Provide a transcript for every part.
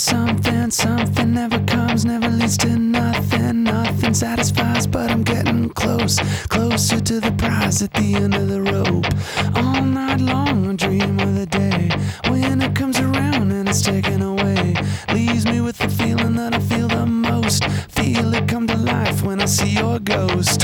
something, something never comes, never leads to nothing, nothing satisfies, but I'm getting close, closer to the prize at the end of the rope. All night long I dream of the day when it comes around and it's taken away, leaves me with the feeling that I feel the most, feel it come to life when I see your ghost.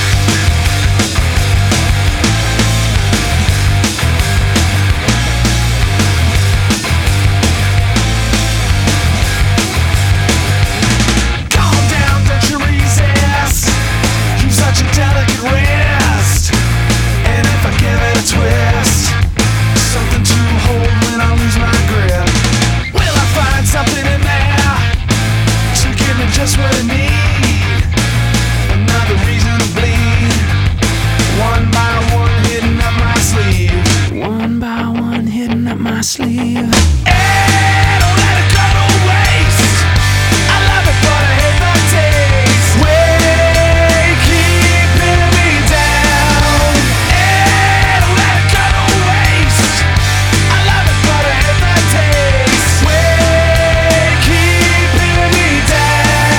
Just what I need, another reason to bleed. One by one hitting up my sleeve. One by one hitting up my sleeve. Hey, don't let it go to waste. I love it but I hate the taste. Way keeping me down. Hey, don't let it go to waste. I love it but I hate the taste. Way keeping me down.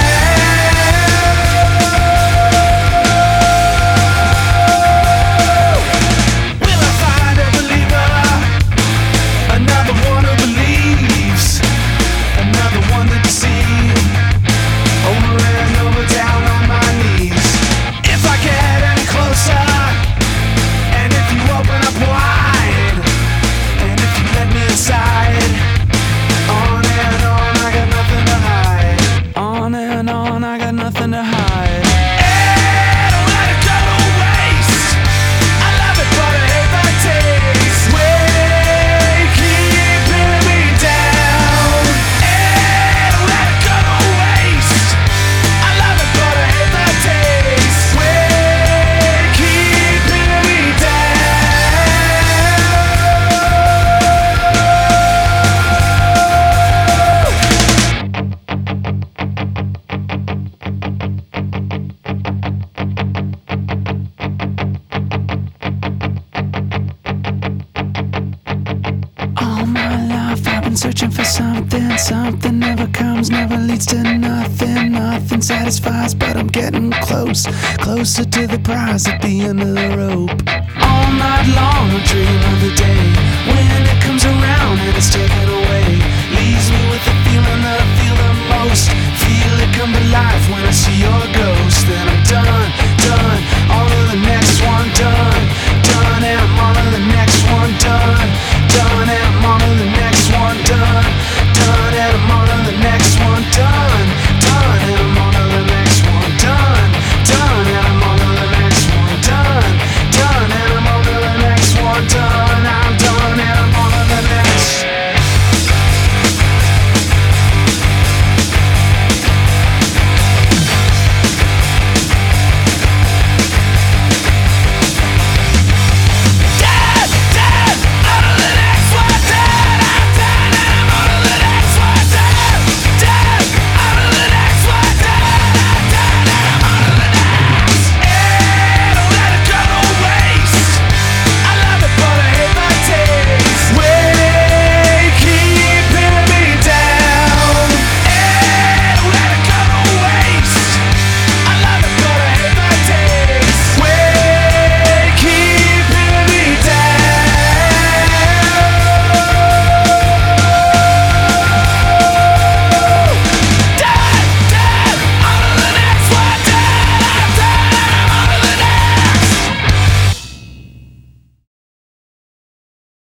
Nothing to hide. Hey, don't let it go to waste. I love it but I hate the taste. Way keeping me down. Hey, don't let it go to waste. I love it but I hate the taste. Way keeping me searching for something, something never comes, never leads to nothing, nothing satisfies, but I'm getting close, closer to the prize at the end of the rope. All night long I dream of the day when it comes around and it's taken away, leaves me with the feeling that